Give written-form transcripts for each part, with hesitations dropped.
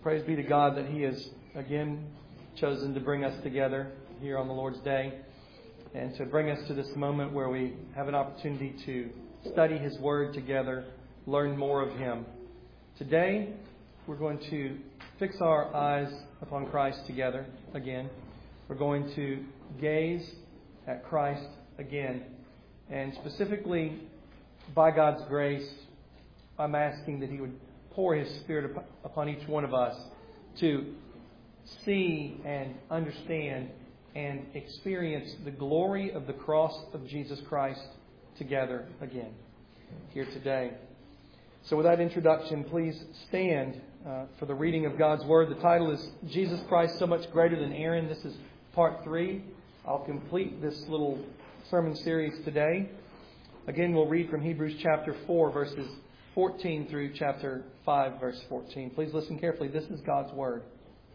Praise be to God that He has again chosen to bring us together here on the Lord's Day and to bring us to this moment where we have an opportunity to study His Word together, learn more of Him. Today, we're going to fix our eyes upon Christ together again. We're going to gaze at Christ again. And specifically, by God's grace, I'm asking that He would pour His Spirit upon each one of us to see and understand and experience the glory of the cross of Jesus Christ together again here today. So with that introduction, please stand for the reading of God's Word. The title is Jesus Christ So Much Greater Than Aaron. This is part 3. I'll complete this little sermon series today. Again, we'll read from Hebrews chapter 4, verses 14 through chapter 5, verse 14. Please listen carefully. This is God's Word.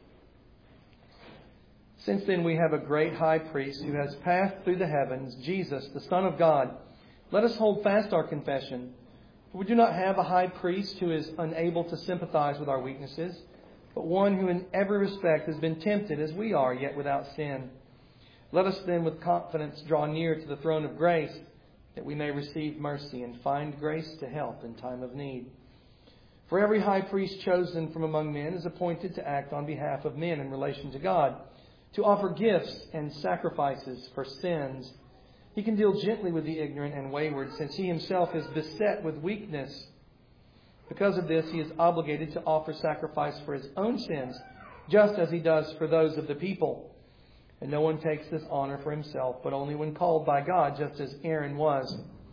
Since then we have a great high priest who has passed through the heavens, Jesus, the Son of God. Let us hold fast our confession. For we do not have a high priest who is unable to sympathize with our weaknesses, but one who in every respect has been tempted as we are, yet without sin. Let us then with confidence draw near to the throne of grace, that we may receive mercy and find grace to help in time of need. For every high priest chosen from among men is appointed to act on behalf of men in relation to God, to offer gifts and sacrifices for sins. He can deal gently with the ignorant and wayward, since He Himself is beset with weakness. Because of this, He is obligated to offer sacrifice for His own sins, just as He does for those of the people. And no one takes this honor for himself, but only when called by God, just as Aaron was.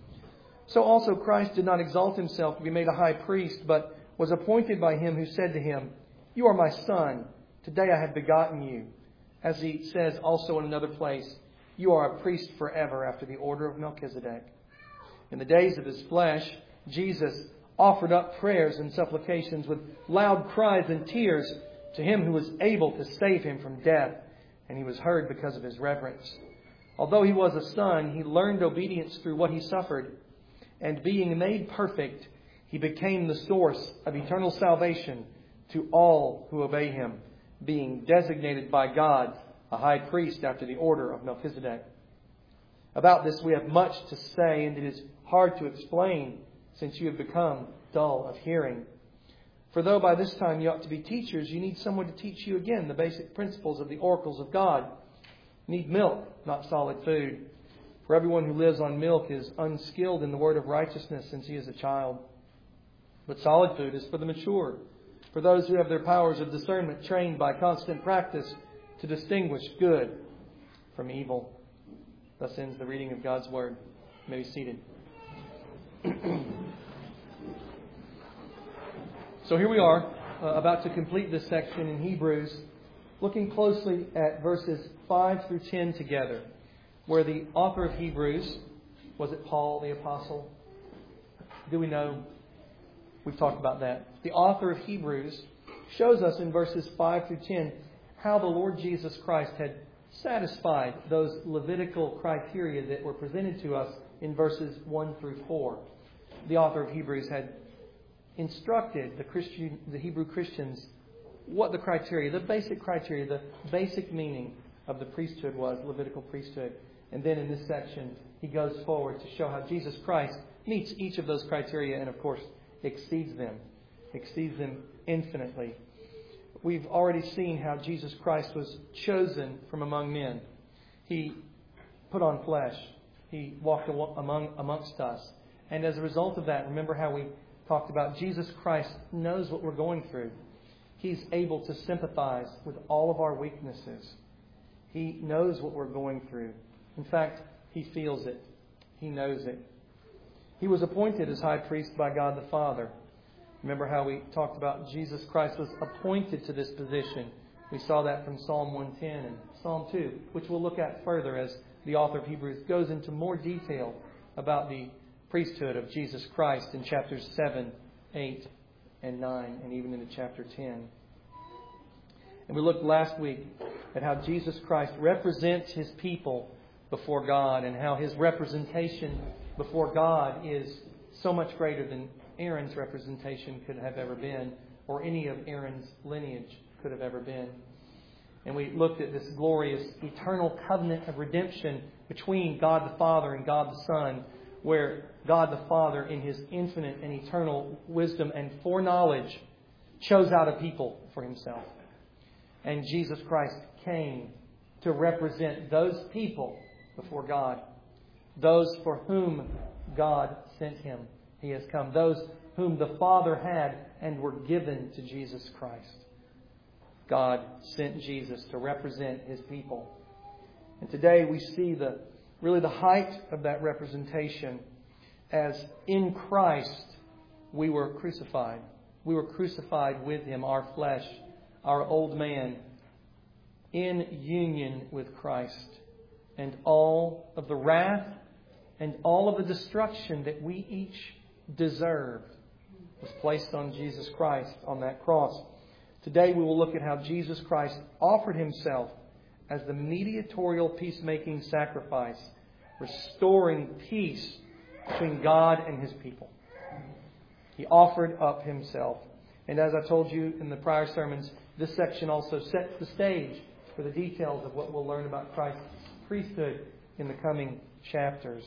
So also Christ did not exalt Himself to be made a high priest, but was appointed by Him who said to Him, "You are my Son, today I have begotten you." As He says also in another place, "You are a priest forever after the order of Melchizedek." In the days of His flesh, Jesus offered up prayers and supplications with loud cries and tears to Him who was able to save Him from death. And He was heard because of His reverence. Although He was a Son, He learned obedience through what He suffered. And being made perfect, He became the source of eternal salvation to all who obey Him, being designated by God a high priest after the order of Melchizedek. About this we have much to say, and it is hard to explain, since you have become dull of hearing. For though by this time you ought to be teachers, you need someone to teach you again the basic principles of the oracles of God. You need milk, not solid food. For everyone who lives on milk is unskilled in the word of righteousness, since he is a child. But solid food is for the mature, for those who have their powers of discernment trained by constant practice to distinguish good from evil. Thus ends the reading of God's Word. You may be seated. So here we are, about to complete this section in Hebrews, looking closely at verses 5 through 10 together, where the author of Hebrews, was it Paul the Apostle? Do we know? We've talked about that. The author of Hebrews shows us in verses 5 through 10 how the Lord Jesus Christ had satisfied those Levitical criteria that were presented to us in verses 1 through 4. The author of Hebrews had instructed the Hebrew Christians what the criteria, the basic meaning of the priesthood was, Levitical priesthood. And then in this section, he goes forward to show how Jesus Christ meets each of those criteria and, of course, exceeds them infinitely. We've already seen how Jesus Christ was chosen from among men. He put on flesh. He walked amongst us. And as a result of that, remember how we talked about Jesus Christ knows what we're going through. He's able to sympathize with all of our weaknesses. He knows what we're going through. In fact, He feels it. He knows it. He was appointed as high priest by God the Father. Remember how we talked about Jesus Christ was appointed to this position. We saw that from Psalm 110 and Psalm 2, which we'll look at further as the author of Hebrews goes into more detail about the priesthood of Jesus Christ in chapters 7, 8, and 9, and even into chapter 10. And we looked last week at how Jesus Christ represents His people before God, and how His representation before God is so much greater than Aaron's representation could have ever been. or any of Aaron's lineage could have ever been. And we looked at this glorious eternal covenant of redemption between God the Father and God the Son, where God the Father, in His infinite and eternal wisdom and foreknowledge, chose out a people for Himself. And Jesus Christ came to represent those people before God, those for whom God sent Him. He has come. Those whom the Father had and were given to Jesus Christ. God sent Jesus to represent His people. And today we see the height of that representation as in Christ we were crucified. We were crucified with Him, our flesh, our old man, in union with Christ. And all of the wrath and all of the destruction that we each deserved was placed on Jesus Christ on that cross. Today we will look at how Jesus Christ offered Himself as the mediatorial peacemaking sacrifice, restoring peace between God and His people. He offered up Himself. And as I told you in the prior sermons, this section also sets the stage for the details of what we'll learn about Christ's priesthood in the coming chapters.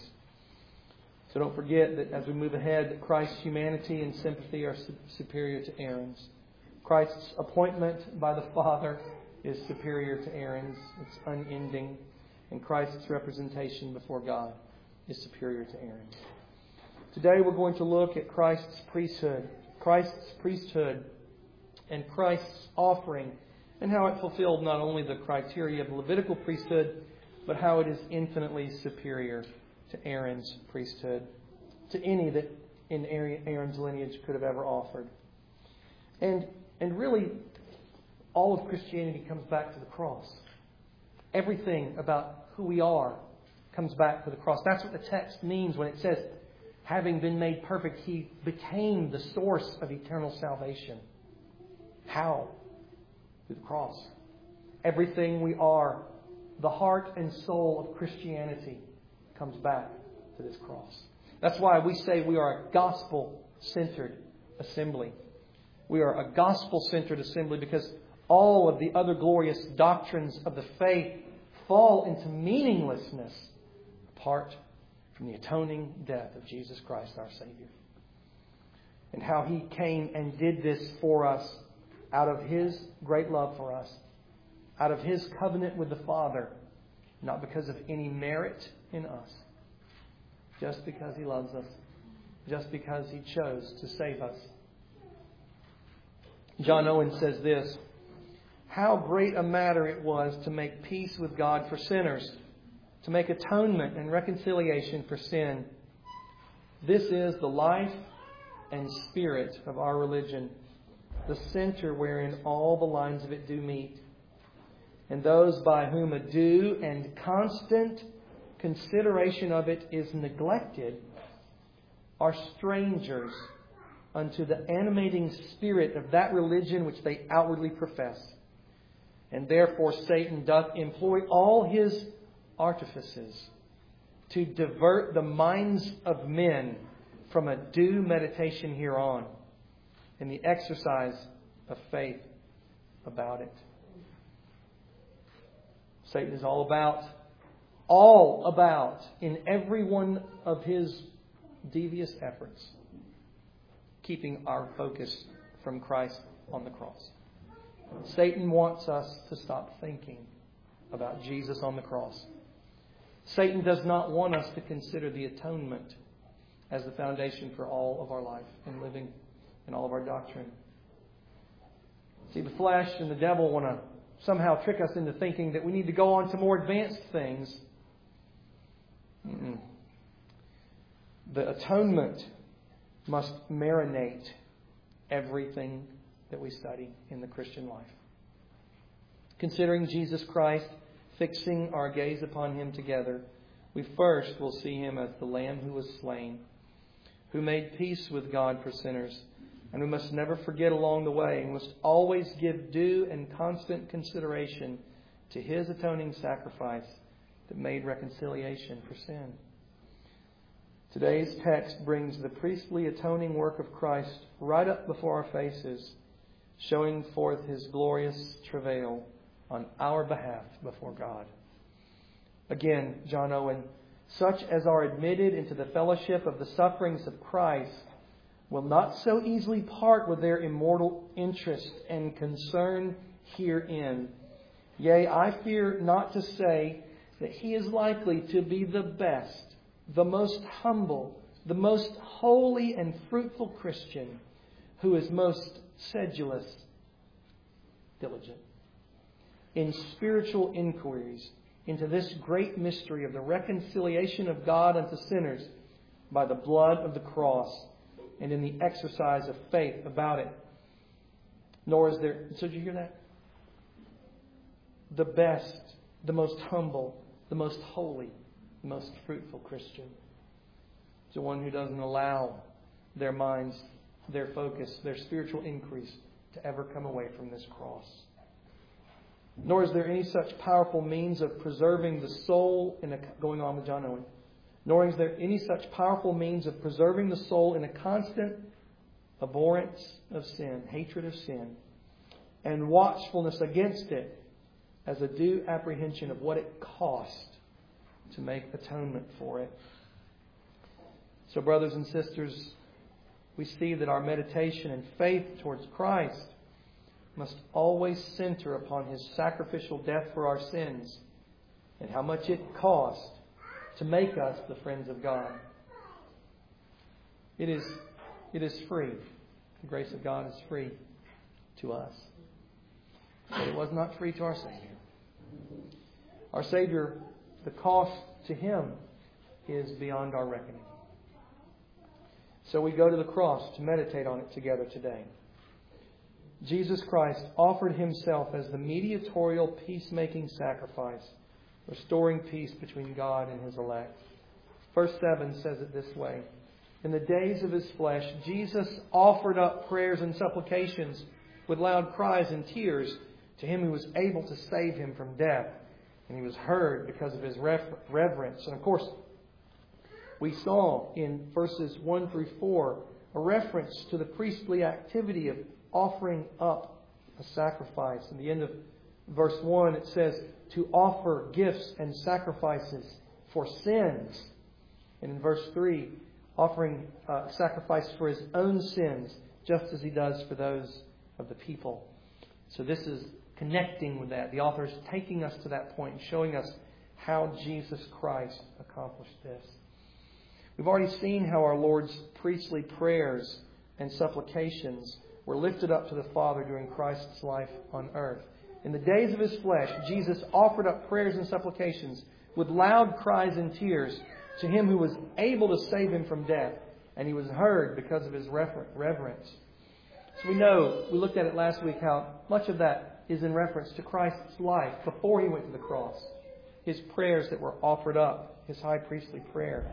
So don't forget that as we move ahead, that Christ's humanity and sympathy are superior to Aaron's. Christ's appointment by the Father is superior to Aaron's. It's unending. And Christ's representation before God is superior to Aaron's. Today we're going to look at Christ's priesthood. Christ's priesthood and Christ's offering, and how it fulfilled not only the criteria of the Levitical priesthood, but how it is infinitely superior to Aaron's priesthood, to any that in Aaron's lineage could have ever offered. And really, all of Christianity comes back to the cross. Everything about who we are comes back to the cross. That's what the text means when it says, having been made perfect, He became the source of eternal salvation. How? Through the cross. Everything we are, the heart and soul of Christianity, comes back to this cross. That's why we say we are a gospel-centered assembly. We are a gospel-centered assembly because all of the other glorious doctrines of the faith fall into meaninglessness apart from the atoning death of Jesus Christ, our Savior. And how He came and did this for us out of His great love for us, out of His covenant with the Father, not because of any merit in us, just because He loves us, just because He chose to save us. John Owen says this: how great a matter it was to make peace with God for sinners, to make atonement and reconciliation for sin. This is the life and spirit of our religion, the center wherein all the lines of it do meet. And those by whom a due and constant consideration of it is neglected are strangers unto the animating spirit of that religion which they outwardly profess. And therefore Satan doth employ all his artifices to divert the minds of men from a due meditation hereon and the exercise of faith about it. Satan is all about, in every one of his devious efforts, keeping our focus from Christ on the cross. Satan wants us to stop thinking about Jesus on the cross. Satan does not want us to consider the atonement as the foundation for all of our life and living and all of our doctrine. See, the flesh and the devil want to somehow trick us into thinking that we need to go on to more advanced things. The atonement must marinate everything that we study in the Christian life. Considering Jesus Christ, fixing our gaze upon Him together, we first will see Him as the Lamb who was slain, who made peace with God for sinners. And we must never forget along the way, and must always give due and constant consideration to His atoning sacrifice that made reconciliation for sin. Today's text brings the priestly atoning work of Christ right up before our faces showing forth His glorious travail on our behalf before God. Again, John Owen, such as are admitted into the fellowship of the sufferings of Christ will not so easily part with their immortal interest and concern herein. Yea, I fear not to say that he is likely to be the best, the most humble, the most holy and fruitful Christian who is most sedulous, diligent in spiritual inquiries into this great mystery of the reconciliation of God unto sinners by the blood of the cross and in the exercise of faith about it. Nor is there... So did you hear that? The best, the most humble, the most holy, the most fruitful Christian is the one who doesn't allow their minds, their focus, their spiritual increase to ever come away from this cross. Nor is there any such powerful means of preserving the soul going on with John Owen. Nor is there any such powerful means of preserving the soul in a constant abhorrence of sin, hatred of sin, and watchfulness against it as a due apprehension of what it cost to make atonement for it. So, brothers and sisters, we see that our meditation and faith towards Christ must always center upon His sacrificial death for our sins and how much it cost to make us the friends of God. It is free. The grace of God is free to us. But it was not free to our Savior. Our Savior, the cost to Him is beyond our reckoning. So we go to the cross to meditate on it together today. Jesus Christ offered Himself as the mediatorial peacemaking sacrifice, restoring peace between God and His elect. Verse 7 says it this way. In the days of His flesh, Jesus offered up prayers and supplications with loud cries and tears to Him who was able to save Him from death. And He was heard because of His reverence. And of course, we saw in verses 1 through 4 a reference to the priestly activity of offering up a sacrifice. In the end of verse 1, it says to offer gifts and sacrifices for sins. And in verse 3, offering sacrifice for His own sins, just as He does for those of the people. So this is connecting with that. The author is taking us to that point and showing us how Jesus Christ accomplished this. We've already seen how our Lord's priestly prayers and supplications were lifted up to the Father during Christ's life on earth. In the days of His flesh, Jesus offered up prayers and supplications with loud cries and tears to Him who was able to save Him from death. And He was heard because of His reverence. So we looked at it last week, how much of that is in reference to Christ's life before He went to the cross. His prayers that were offered up, His high priestly prayer.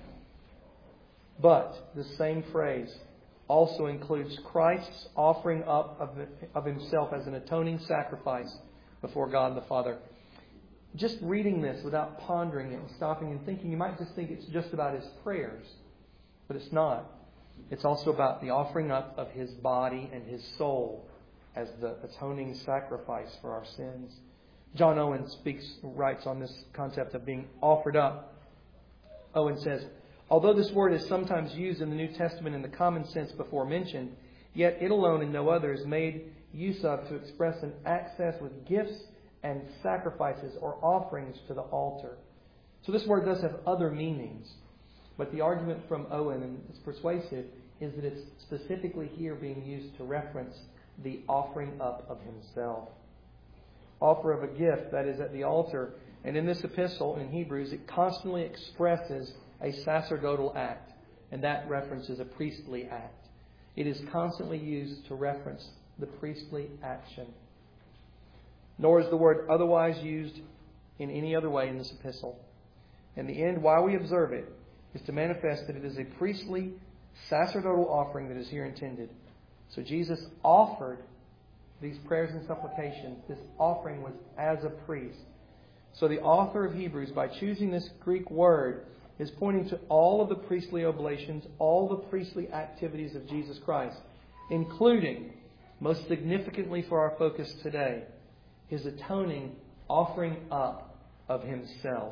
But the same phrase also includes Christ's offering up of Himself as an atoning sacrifice before God the Father. Just reading this without pondering it and stopping and thinking, you might just think it's just about His prayers. But it's not. It's also about the offering up of His body and His soul as the atoning sacrifice for our sins. John Owen writes on this concept of being offered up. Owen says, although this word is sometimes used in the New Testament in the common sense before mentioned, yet it alone and no other is made use of to express an access with gifts and sacrifices or offerings to the altar. So this word does have other meanings. But the argument from Owen, and it's persuasive, is that it's specifically here being used to reference the offering up of Himself. Offer of a gift, that is at the altar. And in this epistle in Hebrews, it constantly expresses a sacerdotal act. And that references a priestly act. It is constantly used to reference the priestly action. Nor is the word otherwise used in any other way in this epistle. In the end, why we observe it is to manifest that it is a priestly, sacerdotal offering that is here intended. So Jesus offered these prayers and supplications. This offering was as a priest. So the author of Hebrews, by choosing this Greek word, is pointing to all of the priestly oblations, all the priestly activities of Jesus Christ, including Most significantly for our focus today, His atoning offering up of Himself.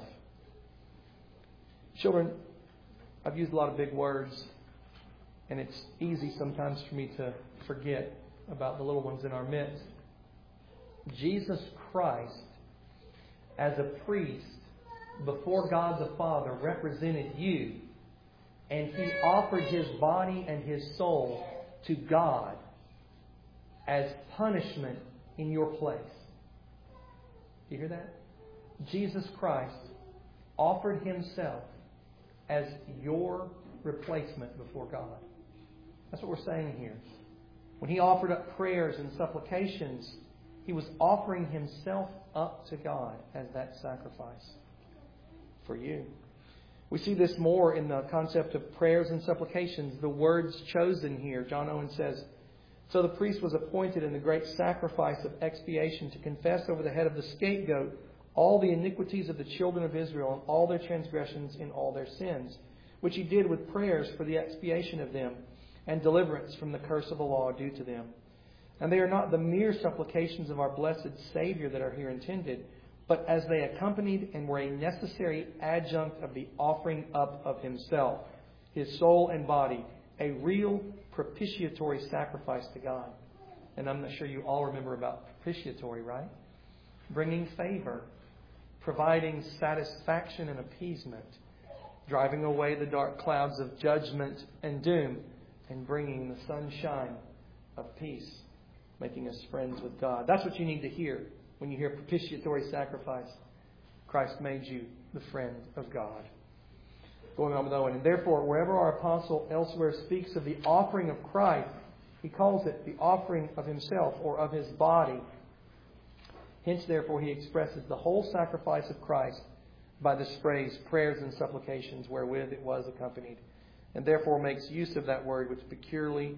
Children, I've used a lot of big words, and it's easy sometimes for me to forget about the little ones in our midst. Jesus Christ, as a priest, before God the Father, represented you, and He offered His body and His soul to God as punishment in your place. Do you hear that? Jesus Christ offered Himself as your replacement before God. That's what we're saying here. When He offered up prayers and supplications, He was offering Himself up to God as that sacrifice for you. We see this more in the concept of prayers and supplications. The words chosen here, John Owen says, "So the priest was appointed in the great sacrifice of expiation to confess over the head of the scapegoat all the iniquities of the children of Israel and all their transgressions in all their sins, which He did with prayers for the expiation of them and deliverance from the curse of the law due to them. And they are not the mere supplications of our blessed Savior that are here intended, but as they accompanied and were a necessary adjunct of the offering up of Himself, His soul and body, a real propitiatory sacrifice to God." And I'm not sure you all remember about propitiatory, right? Bringing favor, providing satisfaction and appeasement, driving away the dark clouds of judgment and doom, and bringing the sunshine of peace, making us friends with God. That's what you need to hear when you hear propitiatory sacrifice. Christ made you the friend of God. Going on with Owen. "And therefore, wherever our apostle elsewhere speaks of the offering of Christ, he calls it the offering of Himself or of His body. Hence, therefore, he expresses the whole sacrifice of Christ by this phrase, prayers and supplications, wherewith it was accompanied, and therefore makes use of that word which peculiarly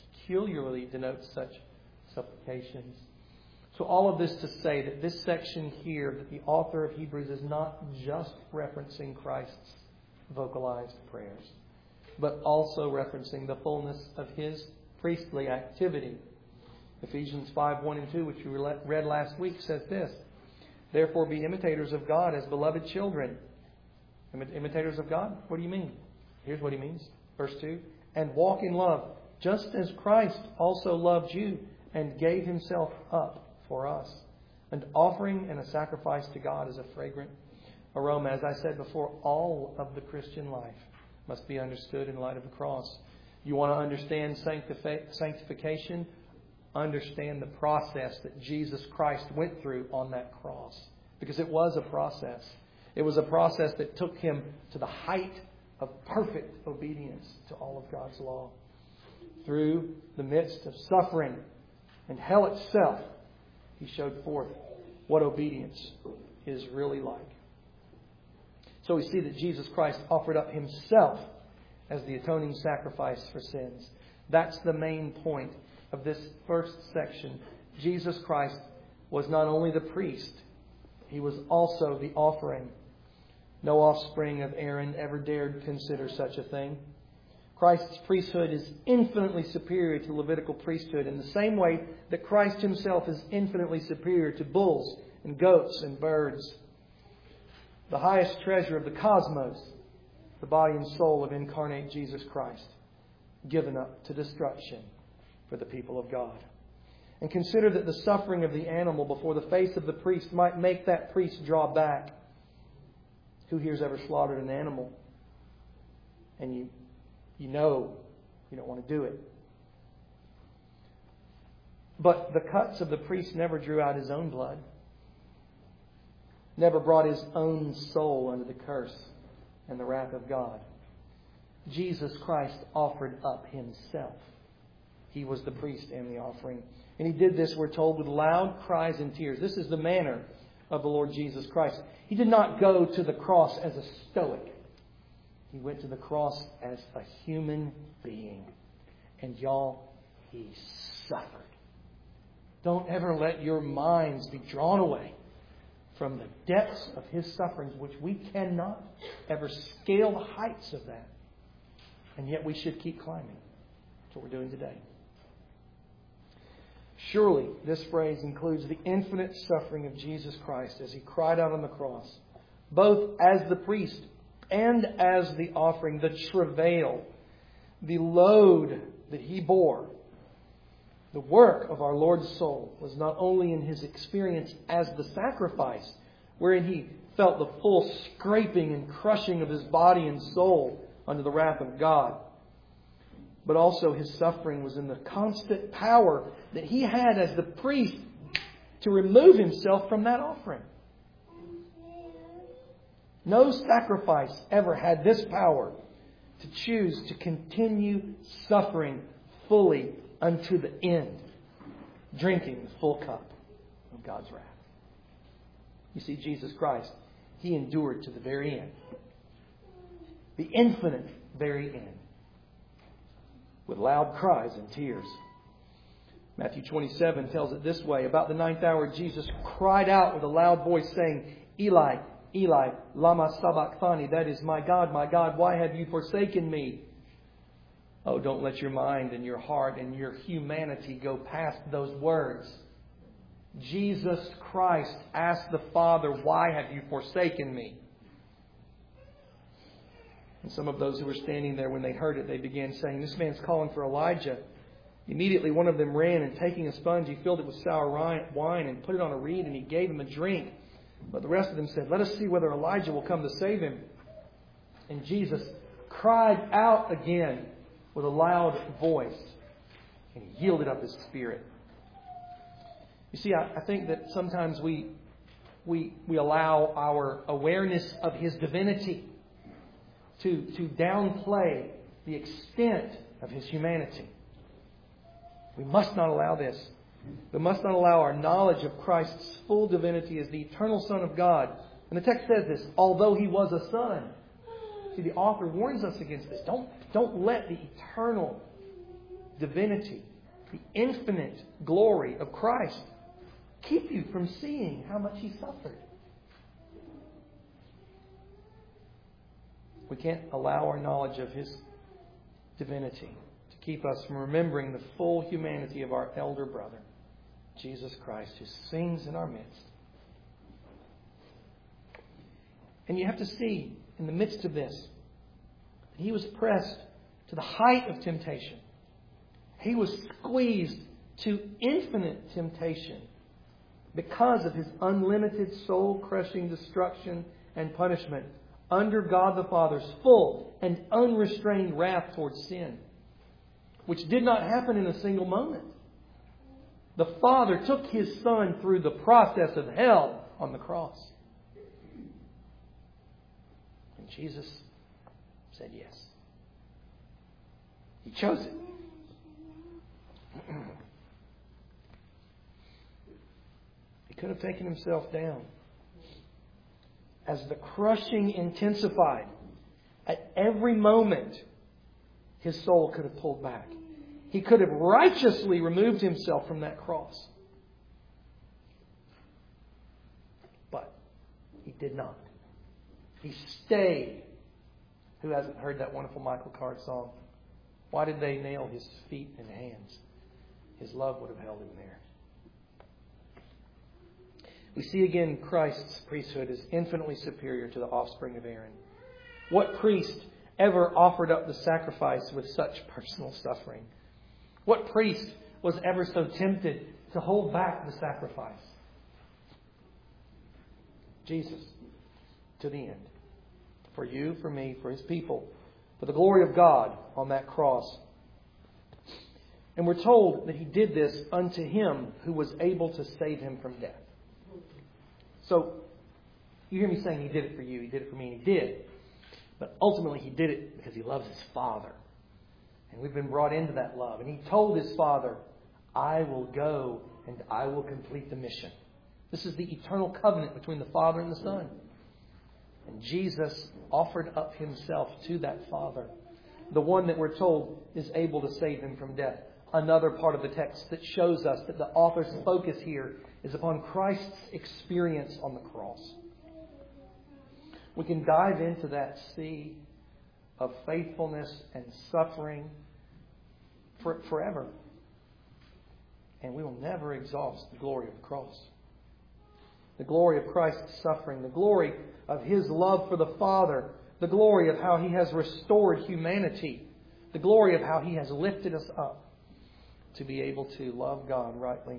denotes such supplications." So all of this to say that this section here, that the author of Hebrews is not just referencing Christ's vocalized prayers, but also referencing the fullness of His priestly activity. Ephesians 5:1 and 2, which we read last week, says this: "Therefore be imitators of God as beloved children." Imitators of God? What do you mean? Here's what he means. Verse 2, "And walk in love, just as Christ also loved you and gave Himself up for us, an offering and a sacrifice to God as a fragrant aroma." As I said before, all of the Christian life must be understood in light of the cross. You want to understand sanctification? Understand the process that Jesus Christ went through on that cross. Because it was a process. It was a process that took Him to the height of perfect obedience to all of God's law. Through the midst of suffering and hell itself, He showed forth what obedience is really like. So we see that Jesus Christ offered up Himself as the atoning sacrifice for sins. That's the main point of this first section. Jesus Christ was not only the priest, He was also the offering. No offspring of Aaron ever dared consider such a thing. Christ's priesthood is infinitely superior to Levitical priesthood in the same way that Christ Himself is infinitely superior to bulls and goats and birds. The highest treasure of the cosmos, the body and soul of incarnate Jesus Christ, given up to destruction for the people of God. And consider that the suffering of the animal before the face of the priest might make that priest draw back. Who here's ever slaughtered an animal? And you know you don't want to do it. But the cuts of the priest never drew out his own blood. Never brought his own soul under the curse and the wrath of God. Jesus Christ offered up Himself. He was the priest and the offering. And He did this, we're told, with loud cries and tears. This is the manner of the Lord Jesus Christ. He did not go to the cross as a stoic. He went to the cross as a human being. And y'all, He suffered. Don't ever let your minds be drawn away from the depths of His sufferings, which we cannot ever scale the heights of that. And yet we should keep climbing. That's what we're doing today. Surely this phrase includes the infinite suffering of Jesus Christ as He cried out on the cross, both as the priest and as the offering, the travail, the load that He bore. The work of our Lord's soul was not only in His experience as the sacrifice, wherein He felt the full scraping and crushing of His body and soul under the wrath of God, but also His suffering was in the constant power that He had as the priest to remove Himself from that offering. No sacrifice ever had this power to choose to continue suffering fully unto the end, drinking the full cup of God's wrath. You see, Jesus Christ, He endured to the very end. The infinite very end. With loud cries and tears. Matthew 27 tells it this way. About the 9th hour, Jesus cried out with a loud voice saying, Eli, Eli, lama sabachthani. That is, my God, why have you forsaken me? Oh, don't let your mind and your heart and your humanity go past those words. Jesus Christ asked the Father, why have you forsaken me? And some of those who were standing there, when they heard it, they began saying, this man's calling for Elijah. Immediately one of them ran, and taking a sponge, he filled it with sour wine and put it on a reed, and he gave him a drink. But the rest of them said, let us see whether Elijah will come to save him. And Jesus cried out again with a loud voice, and He yielded up His spirit. You see, I think that sometimes we allow our awareness of His divinity to downplay the extent of His humanity. We must not allow this. We must not allow our knowledge of Christ's full divinity as the eternal Son of God. And the text says this, although He was a Son. See, the author warns us against this. Don't let the eternal divinity, the infinite glory of Christ, keep you from seeing how much He suffered. We can't allow our knowledge of His divinity to keep us from remembering the full humanity of our elder brother, Jesus Christ, who sings in our midst. And you have to see, in the midst of this, that He was pressed to the height of temptation. He was squeezed to infinite temptation because of His unlimited soul-crushing destruction and punishment under God the Father's full and unrestrained wrath towards sin, which did not happen in a single moment. The Father took His Son through the process of hell on the cross. And Jesus said yes. He chose it. He could have taken Himself down. As the crushing intensified, at every moment, His soul could have pulled back. He could have righteously removed Himself from that cross. But He did not. He stayed. Who hasn't heard that wonderful Michael Card song? Why did they nail His feet and hands? His love would have held Him there. We see again Christ's priesthood is infinitely superior to the offspring of Aaron. What priest ever offered up the sacrifice with such personal suffering? What priest was ever so tempted to hold back the sacrifice? Jesus, to the end. For you, for me, for His people, for the glory of God on that cross. And we're told that He did this unto Him who was able to save Him from death. So, you hear me saying He did it for you, He did it for me, and He did. But ultimately He did it because He loves His Father. And we've been brought into that love. And He told His Father, I will go and I will complete the mission. This is the eternal covenant between the Father and the Son. And Jesus offered up Himself to that Father. The one that we're told is able to save Him from death. Another part of the text that shows us that the author's focus here is upon Christ's experience on the cross. We can dive into that sea of faithfulness and suffering forever. And we will never exhaust the glory of the cross. The glory of Christ's suffering, the glory of His love for the Father, the glory of how He has restored humanity, the glory of how He has lifted us up to be able to love God rightly.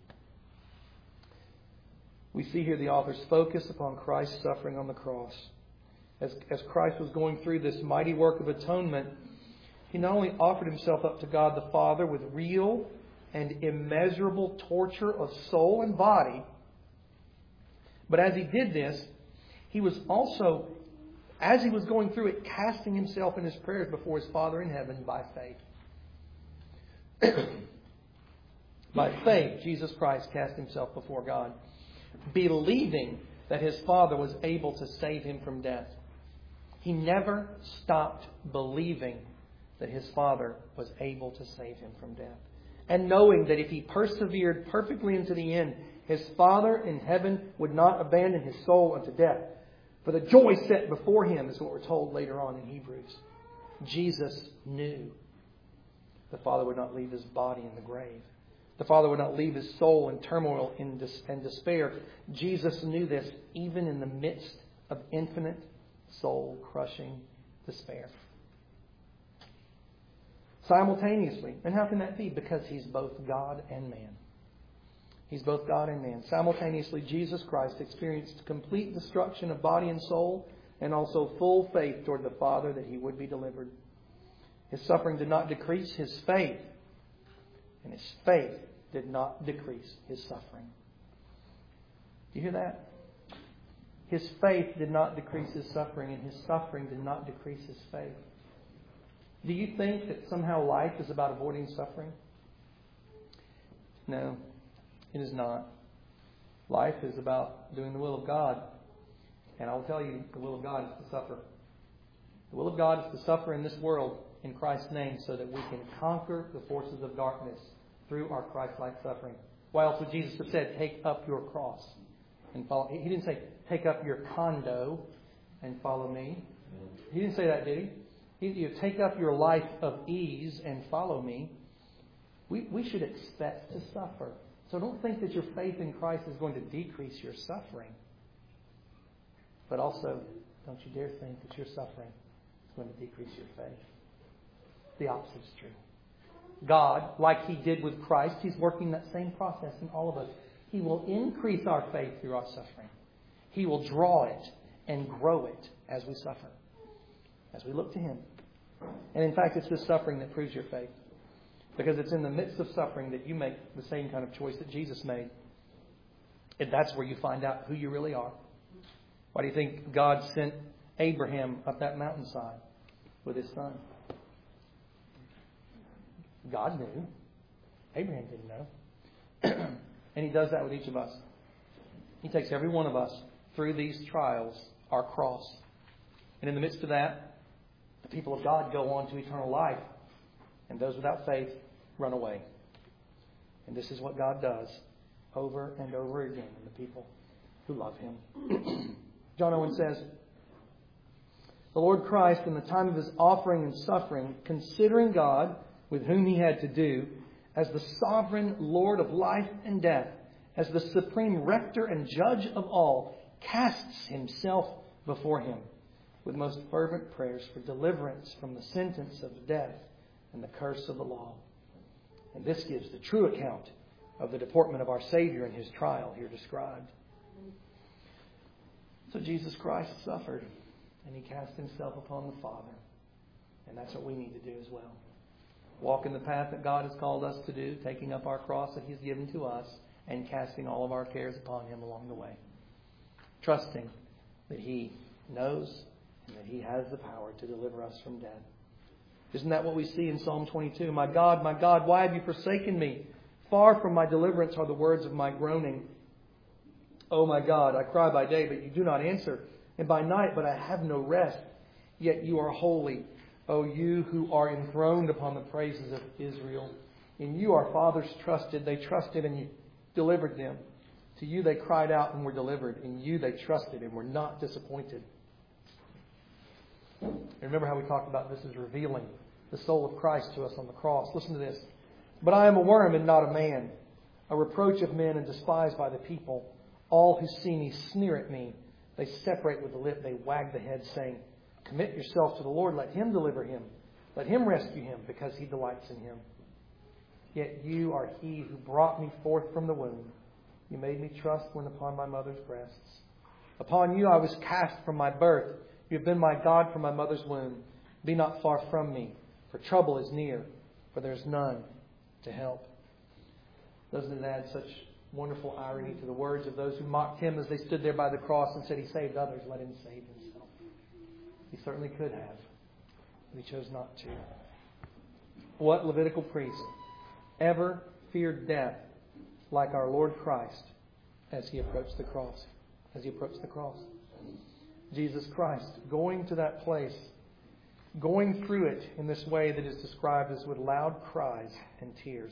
We see here the author's focus upon Christ's suffering on the cross. As Christ was going through this mighty work of atonement, He not only offered Himself up to God the Father with real and immeasurable torture of soul and body, but as He did this, He was also, as He was going through it, casting Himself in His prayers before His Father in heaven by faith. By faith, Jesus Christ cast Himself before God, believing that His Father was able to save Him from death. He never stopped believing that His Father was able to save Him from death. And knowing that if He persevered perfectly into the end, His Father in heaven would not abandon His soul unto death. For the joy set before Him is what we're told later on in Hebrews. Jesus knew the Father would not leave His body in the grave. The Father would not leave His soul in turmoil and despair. Jesus knew this even in the midst of infinite soul-crushing despair. Simultaneously. And how can that be? Because He's both God and man. He's both God and man. Simultaneously, Jesus Christ experienced complete destruction of body and soul and also full faith toward the Father that He would be delivered. His suffering did not decrease His faith. And His faith did not decrease His suffering. Do you hear that? His faith did not decrease His suffering, and His suffering did not decrease His faith. Do you think that somehow life is about avoiding suffering? No, it is not. Life is about doing the will of God. And I'll tell you, the will of God is to suffer. The will of God is to suffer in this world in Christ's name so that we can conquer the forces of darkness through our Christ-like suffering. Why else would Jesus have said, take up your cross and follow? He didn't say, take up your condo and follow me. He didn't say that, did he? You take up your life of ease and follow me. We should expect to suffer. So don't think that your faith in Christ is going to decrease your suffering. But also, don't you dare think that your suffering is going to decrease your faith. The opposite is true. God, like He did with Christ, He's working that same process in all of us. He will increase our faith through our suffering. He will draw it and grow it as we suffer, as we look to Him. And in fact, it's this suffering that proves your faith. Because it's in the midst of suffering that you make the same kind of choice that Jesus made. And that's where you find out who you really are. Why do you think God sent Abraham up that mountainside with his son? God knew. Abraham didn't know. And He does that with each of us. He takes every one of us through these trials, our cross. And in the midst of that, the people of God go on to eternal life. And those without faith run away. And this is what God does over and over again in the people who love Him. John Owen says, the Lord Christ, in the time of His offering and suffering, considering God, with whom He had to do, as the sovereign Lord of life and death, as the supreme rector and judge of all, casts Himself before Him with most fervent prayers for deliverance from the sentence of death and the curse of the law. And this gives the true account of the deportment of our Savior in His trial here described. So Jesus Christ suffered, and He cast Himself upon the Father. And that's what we need to do as well. Walk in the path that God has called us to do, taking up our cross that He's given to us, and casting all of our cares upon Him along the way. Trusting that He knows and that He has the power to deliver us from death. Isn't that what we see in Psalm 22? My God, why have you forsaken me? Far from my deliverance are the words of my groaning. Oh my God, I cry by day, but you do not answer, and by night, but I have no rest. Yet you are holy, O you who are enthroned upon the praises of Israel. In you our fathers trusted. They trusted and you delivered them. To you they cried out and were delivered. In you they trusted and were not disappointed. Remember how we talked about this as revealing the soul of Christ to us on the cross. Listen to this. But I am a worm and not a man, a reproach of men and despised by the people. All who see me sneer at me. They separate with the lip. They wag the head, saying, Commit yourself to the Lord. Let Him deliver him. Let Him rescue him, because He delights in him. Yet you are He who brought me forth from the womb. You made me trust when upon my mother's breasts. Upon you I was cast from my birth. You have been my God from my mother's womb. Be not far from me, for trouble is near, for there is none to help. Doesn't it add such wonderful irony to the words of those who mocked Him as they stood there by the cross and said, He saved others, let Him save Himself. He certainly could have, but He chose not to. What Levitical priest ever feared death like our Lord Christ as He approached the cross? Jesus Christ going to that place, going through it in this way that is described as with loud cries and tears.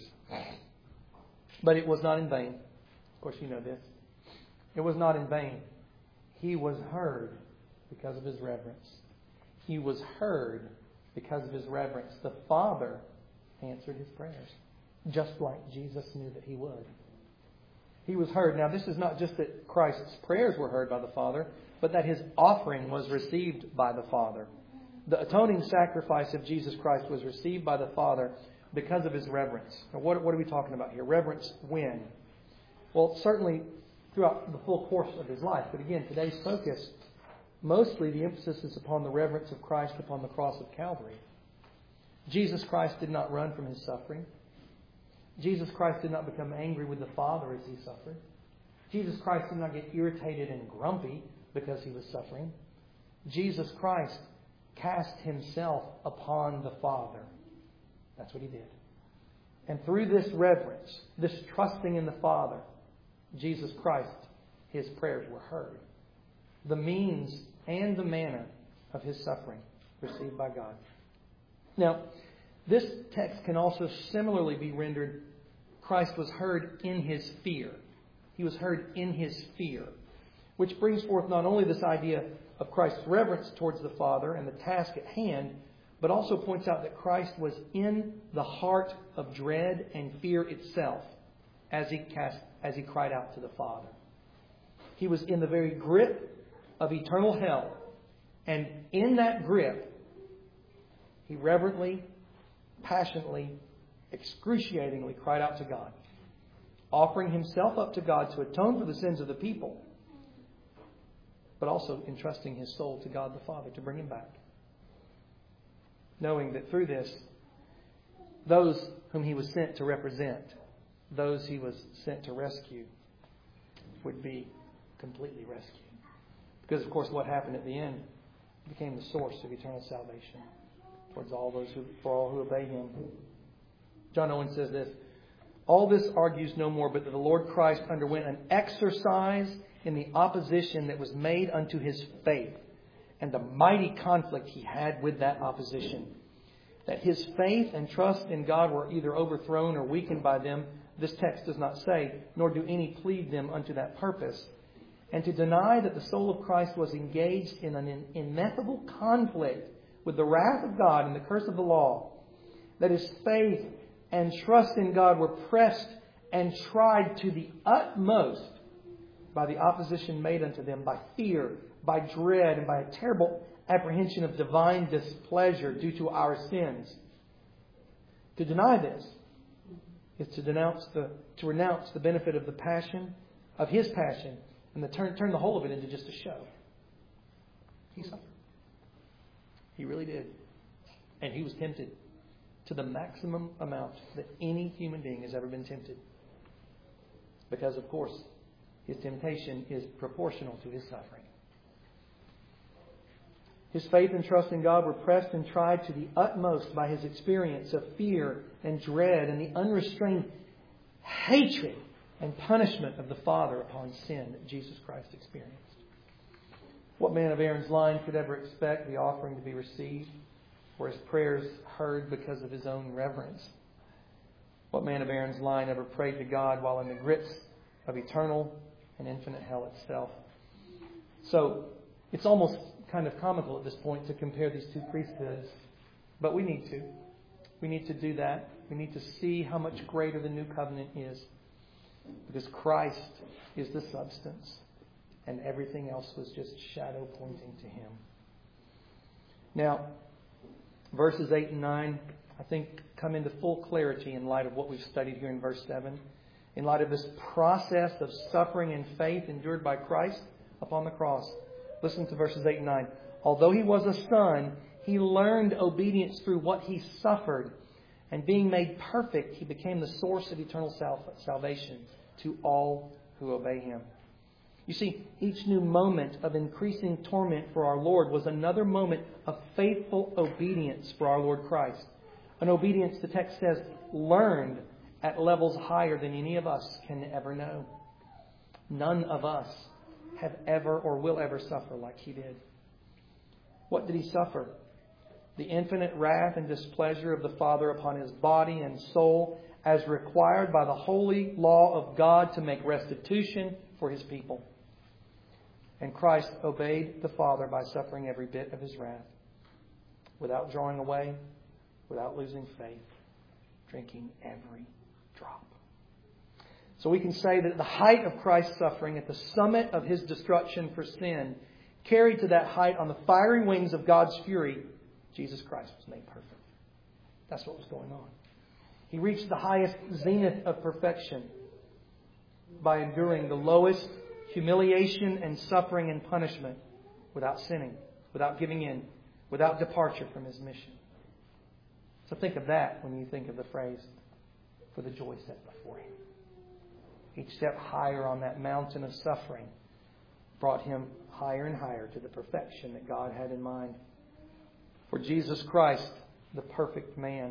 But it was not in vain. Of course, you know this. It was not in vain. He was heard because of His reverence. He was heard because of His reverence. The Father answered His prayers, just like Jesus knew that He would. He was heard. Now, this is not just that Christ's prayers were heard by the Father, but that His offering was received by the Father. The atoning sacrifice of Jesus Christ was received by the Father because of His reverence. Now, what are we talking about here? Reverence when? Well, certainly throughout the full course of His life. But again, today's focus, mostly the emphasis is upon the reverence of Christ upon the cross of Calvary. Jesus Christ did not run from His suffering. Jesus Christ did not become angry with the Father as He suffered. Jesus Christ did not get irritated and grumpy because He was suffering. Jesus Christ cast Himself upon the Father. That's what He did. And through this reverence, this trusting in the Father, Jesus Christ, His prayers were heard. The means and the manner of His suffering received by God. Now, this text can also similarly be rendered, Christ was heard in His fear. He was heard in His fear. Which brings forth not only this idea of Christ's reverence towards the Father and the task at hand, but also points out that Christ was in the heart of dread and fear itself as He cried out to the Father. He was in the very grip of eternal hell. And in that grip, He reverently, passionately, excruciatingly cried out to God, offering Himself up to God to atone for the sins of the people, but also entrusting His soul to God the Father to bring Him back. Knowing that through this, those whom He was sent to represent, those He was sent to rescue, would be completely rescued. Because, of course, what happened at the end became the source of eternal salvation towards for all who obey Him. John Owen says this, all this argues no more but that the Lord Christ underwent an exercise in the opposition that was made unto His faith and the mighty conflict He had with that opposition. That His faith and trust in God were either overthrown or weakened by them, this text does not say, nor do any plead them unto that purpose. And to deny that the soul of Christ was engaged in an ineffable conflict with the wrath of God and the curse of the law, that His faith and trust in God were pressed and tried to the utmost by the opposition made unto them, by fear, by dread, and by a terrible apprehension of divine displeasure due to our sins. To deny this is to renounce the benefit of the passion, of His passion, and turn the whole of it into just a show. He suffered. He really did. And He was tempted to the maximum amount that any human being has ever been tempted. Because, of course, His temptation is proportional to His suffering. His faith and trust in God were pressed and tried to the utmost by His experience of fear and dread and the unrestrained hatred and punishment of the Father upon sin that Jesus Christ experienced. What man of Aaron's line could ever expect the offering to be received or His prayers heard because of his own reverence? What man of Aaron's line ever prayed to God while in the grips of eternal and infinite hell itself? So it's almost kind of comical at this point to compare these two priesthoods. But we need to. We need to do that. We need to see how much greater the new covenant is. Because Christ is the substance, and everything else was just shadow pointing to Him. Now, verses 8 and 9, I think, come into full clarity in light of what we've studied here in verse 7. In light of this process of suffering and faith endured by Christ upon the cross. Listen to verses 8 and 9. Although He was a Son, He learned obedience through what He suffered. And being made perfect, He became the source of eternal salvation to all who obey Him. You see, each new moment of increasing torment for our Lord was another moment of faithful obedience for our Lord Christ. An obedience, the text says, learned at levels higher than any of us can ever know. None of us have ever or will ever suffer like He did. What did He suffer? The infinite wrath and displeasure of the Father upon His body and soul as required by the holy law of God to make restitution for His people. And Christ obeyed the Father by suffering every bit of His wrath, without drawing away, without losing faith, drinking every drop. So we can say that at the height of Christ's suffering, at the summit of His destruction for sin, carried to that height on the fiery wings of God's fury, Jesus Christ was made perfect. That's what was going on. He reached the highest zenith of perfection by enduring the lowest humiliation and suffering and punishment without sinning, without giving in, without departure from His mission. So think of that when you think of the phrase, for the joy set before Him. Each step higher on that mountain of suffering brought Him higher and higher to the perfection that God had in mind. For Jesus Christ, the perfect man,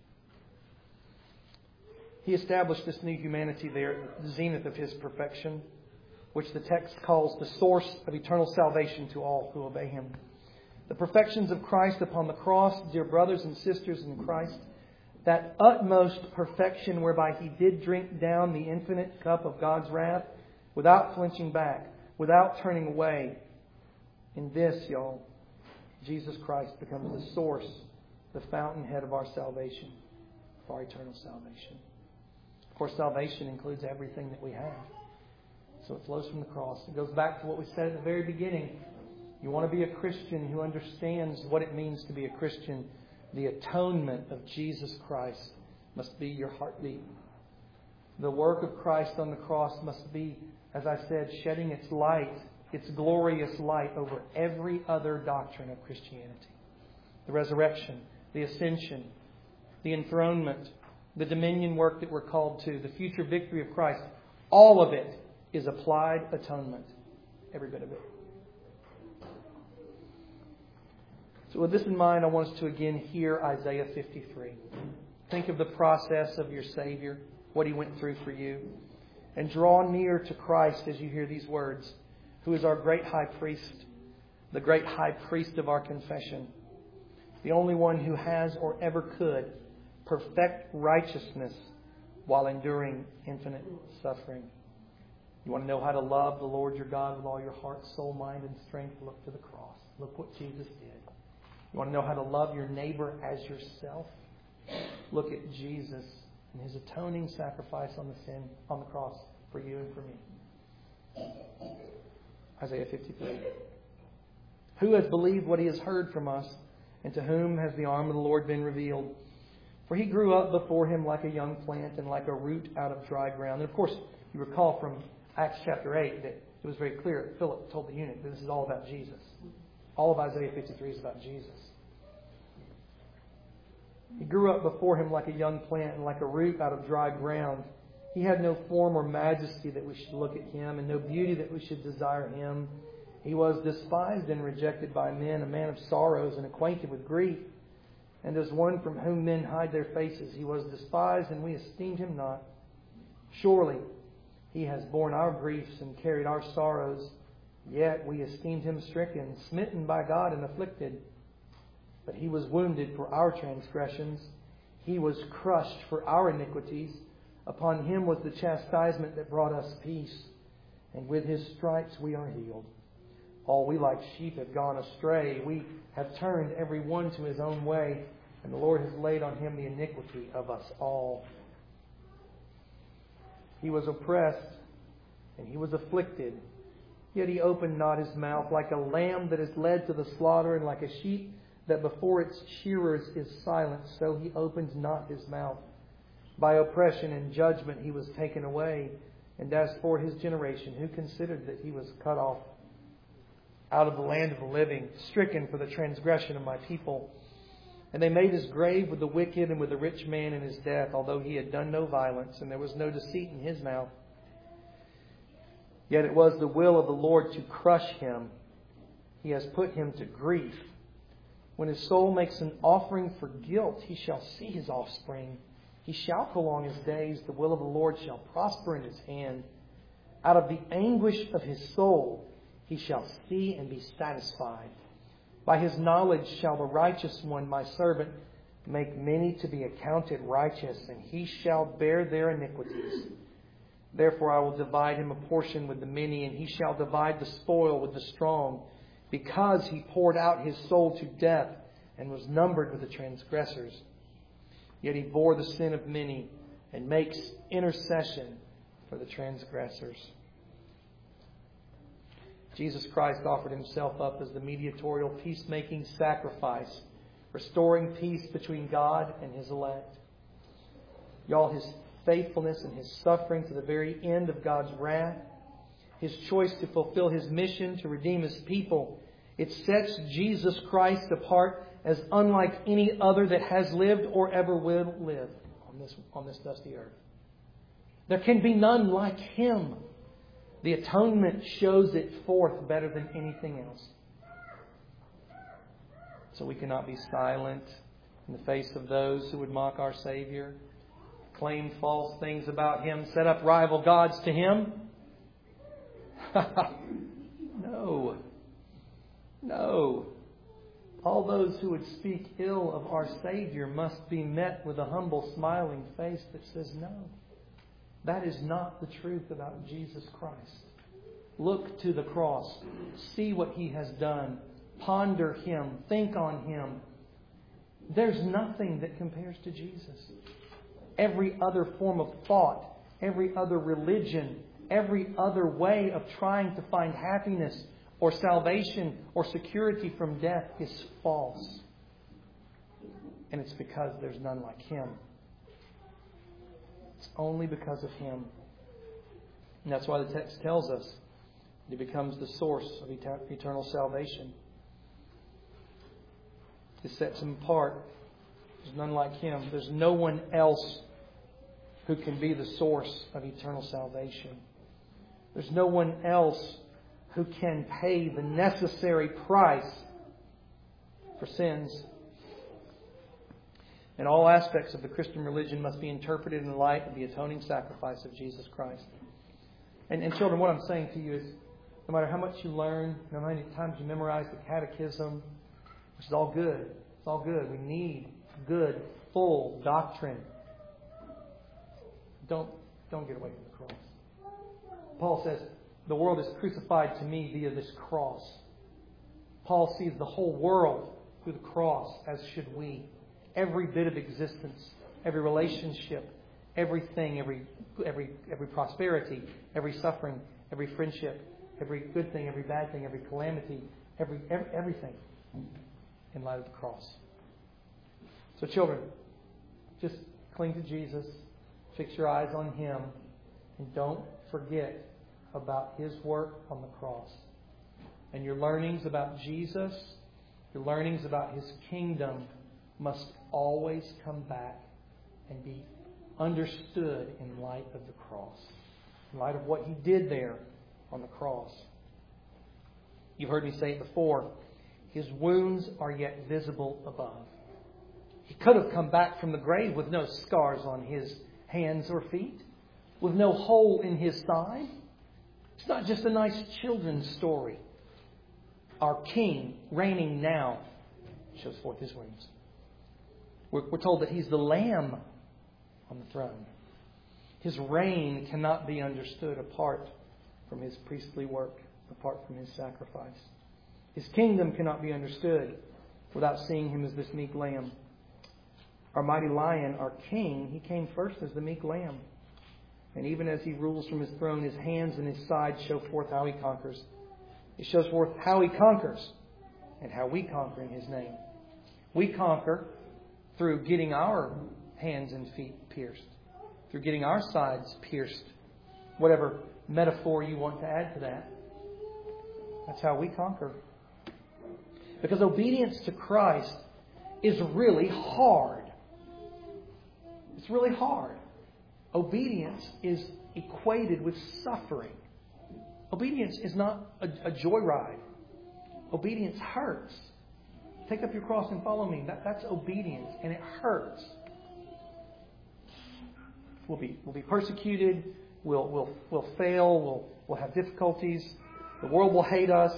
He established this new humanity there at the zenith of His perfection, which the text calls the source of eternal salvation to all who obey Him. The perfections of Christ upon the cross, dear brothers and sisters in Christ, that utmost perfection whereby He did drink down the infinite cup of God's wrath without flinching back, without turning away. In this, y'all, Jesus Christ becomes the source, the fountainhead of our salvation, for our eternal salvation. Of course, salvation includes everything that we have. So it flows from the cross. It goes back to what we said at the very beginning. You want to be a Christian who understands what it means to be a Christian. The atonement of Jesus Christ must be your heartbeat. The work of Christ on the cross must be, as I said, shedding its light, its glorious light over every other doctrine of Christianity. The resurrection, the ascension, the enthronement, the dominion work that we're called to, the future victory of Christ, all of it is applied atonement. Every bit of it. So with this in mind, I want us to again hear Isaiah 53. Think of the process of your Savior, what He went through for you, and draw near to Christ as you hear these words, who is our great high priest, the great high priest of our confession, the only one who has or ever could perfect righteousness while enduring infinite suffering. You want to know how to love the Lord your God with all your heart, soul, mind, and strength? Look to the cross. Look what Jesus did. You want to know how to love your neighbor as yourself? Look at Jesus and His atoning sacrifice on the cross for you and for me. Isaiah 53. Who has believed what he has heard from us, and to whom has the arm of the Lord been revealed? For He grew up before Him like a young plant and like a root out of dry ground. And of course, you recall from Acts chapter 8 that it was very clear that Philip told the eunuch that this is all about Jesus. All of Isaiah 53 is about Jesus. He grew up before Him like a young plant and like a root out of dry ground. He had no form or majesty that we should look at Him, and no beauty that we should desire Him. He was despised and rejected by men, a man of sorrows and acquainted with grief. And as one from whom men hide their faces, He was despised, and we esteemed Him not. Surely He has borne our griefs and carried our sorrows. Yet we esteemed Him stricken, smitten by God, and afflicted. But He was wounded for our transgressions. He was crushed for our iniquities. Upon Him was the chastisement that brought us peace. And with His stripes we are healed. All we like sheep have gone astray. We have turned every one to his own way. And the Lord has laid on Him the iniquity of us all. He was oppressed, and He was afflicted. Yet He opened not His mouth. Like a lamb that is led to the slaughter, and like a sheep that before its shearers is silent, so He opened not His mouth. By oppression and judgment He was taken away. And as for His generation, who considered that He was cut off out of the land of the living, stricken for the transgression of my people? And they made His grave with the wicked and with the rich man in his death, although He had done no violence, and there was no deceit in His mouth. Yet it was the will of the Lord to crush Him. He has put Him to grief. When His soul makes an offering for guilt, He shall see His offspring. He shall prolong His days. The will of the Lord shall prosper in His hand. Out of the anguish of His soul He shall see and be satisfied. By His knowledge shall the righteous one, my servant, make many to be accounted righteous, and he shall bear their iniquities. Therefore I will divide him a portion with the many, and he shall divide the spoil with the strong, because he poured out his soul to death and was numbered with the transgressors. Yet he bore the sin of many and makes intercession for the transgressors. Jesus Christ offered Himself up as the mediatorial peacemaking sacrifice, restoring peace between God and His elect. Y'all, His faithfulness and His suffering to the very end of God's wrath, His choice to fulfill His mission to redeem His people, it sets Jesus Christ apart as unlike any other that has lived or ever will live on this dusty earth. There can be none like Him. The atonement shows it forth better than anything else. So we cannot be silent in the face of those who would mock our Savior, claim false things about Him, set up rival gods to Him. No. No. All those who would speak ill of our Savior must be met with a humble, smiling face that says no. That is not the truth about Jesus Christ. Look to the cross. See what He has done. Ponder Him. Think on Him. There's nothing that compares to Jesus. Every other form of thought, every other religion, every other way of trying to find happiness or salvation or security from death is false. And it's because there's none like Him. It's only because of Him. And that's why the text tells us He becomes the source of eternal salvation. It sets Him apart. There's none like Him. There's no one else who can be the source of eternal salvation. There's no one else who can pay the necessary price for sins. And all aspects of the Christian religion must be interpreted in the light of the atoning sacrifice of Jesus Christ. And children, what I'm saying to you is, no matter how much you learn, no matter how many times you memorize the catechism, which is all good. It's all good. We need good, full doctrine. Don't get away from the cross. Paul says, the world is crucified to me via this cross. Paul sees the whole world through the cross, as should we. Every bit of existence, every relationship, everything, every prosperity, every suffering, every friendship, every good thing, every bad thing, every calamity, everything in light of the cross. So children, just cling to Jesus, fix your eyes on Him, and don't forget about His work on the cross. And your learnings about Jesus, your learnings about His kingdom must always come back and be understood in light of the cross, in light of what He did there on the cross. You've heard me say it before. His wounds are yet visible above. He could have come back from the grave with no scars on His hands or feet, with no hole in His side. It's not just a nice children's story. Our King, reigning now, shows forth His wounds. We're told that He's the Lamb on the throne. His reign cannot be understood apart from His priestly work, apart from His sacrifice. His kingdom cannot be understood without seeing Him as this meek lamb. Our mighty lion, our King, He came first as the meek lamb. And even as He rules from His throne, His hands and His side show forth how He conquers. It shows forth how He conquers and how we conquer in His name. We conquer through getting our hands and feet pierced, through getting our sides pierced. Whatever metaphor you want to add to that. That's how we conquer. Because obedience to Christ is really hard. It's really hard. Obedience is equated with suffering. Obedience is not a joyride. Obedience hurts. Take up your cross and follow me. That's obedience, and it hurts. We'll be persecuted. We'll fail. We'll have difficulties. The world will hate us.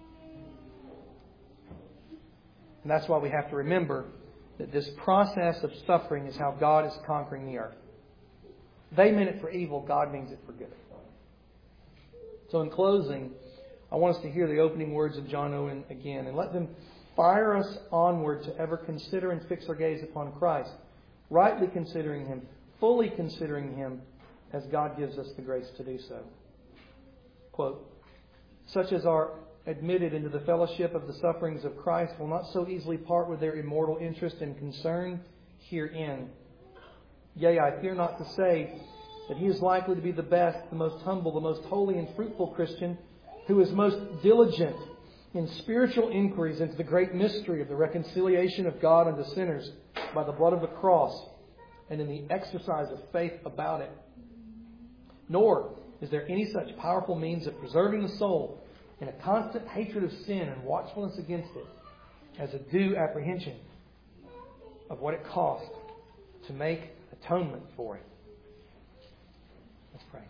And that's why we have to remember that this process of suffering is how God is conquering the earth. They meant it for evil. God means it for good. So in closing, I want us to hear the opening words of John Owen again and let them fire us onward to ever consider and fix our gaze upon Christ, rightly considering Him, fully considering Him as God gives us the grace to do so. Quote, "Such as are admitted into the fellowship of the sufferings of Christ will not so easily part with their immortal interest and concern herein. Yea, I fear not to say that he is likely to be the best, the most humble, the most holy and fruitful Christian, who is most diligent in spiritual inquiries into the great mystery of the reconciliation of God unto sinners by the blood of the cross and in the exercise of faith about it. Nor is there any such powerful means of preserving the soul in a constant hatred of sin and watchfulness against it as a due apprehension of what it costs to make atonement for it." Let's pray.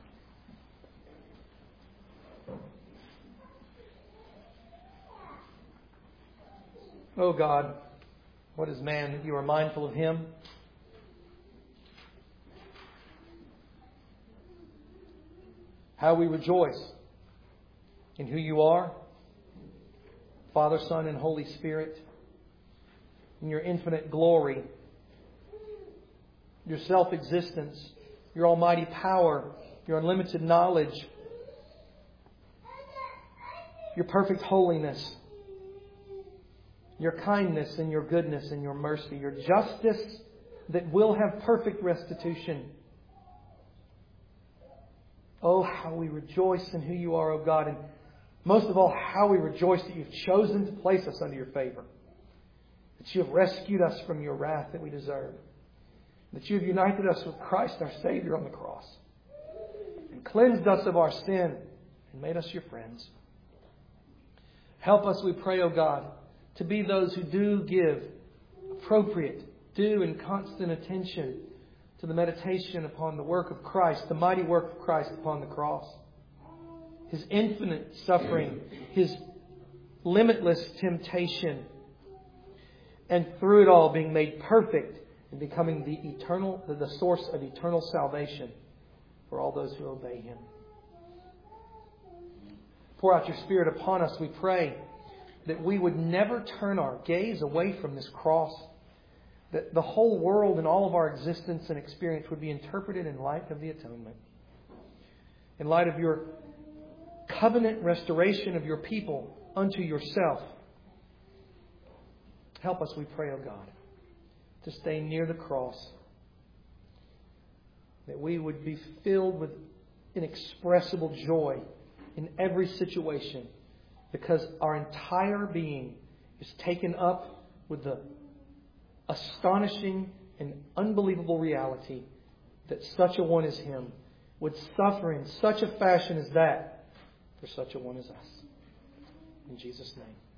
Oh God, what is man that you are mindful of him? How we rejoice in who you are, Father, Son, and Holy Spirit, in your infinite glory, your self-existence, your almighty power, your unlimited knowledge, your perfect holiness, your kindness and your goodness and your mercy, your justice that will have perfect restitution. Oh, how we rejoice in who you are, O God, and most of all, how we rejoice that you've chosen to place us under your favor, that you have rescued us from your wrath that we deserve, that you have united us with Christ our Savior on the cross, and cleansed us of our sin and made us your friends. Help us, we pray, O God, to be those who do give appropriate, due and constant attention to the meditation upon the work of Christ, the mighty work of Christ upon the cross. His infinite suffering, His limitless temptation, and through it all being made perfect and becoming the source of eternal salvation for all those who obey Him. Pour out your Spirit upon us, we pray, that we would never turn our gaze away from this cross, that the whole world and all of our existence and experience would be interpreted in light of the atonement, in light of your covenant restoration of your people unto yourself. Help us, we pray, O God, to stay near the cross, that we would be filled with inexpressible joy in every situation, because our entire being is taken up with the astonishing and unbelievable reality that such a one as Him would suffer in such a fashion as that for such a one as us. In Jesus' name.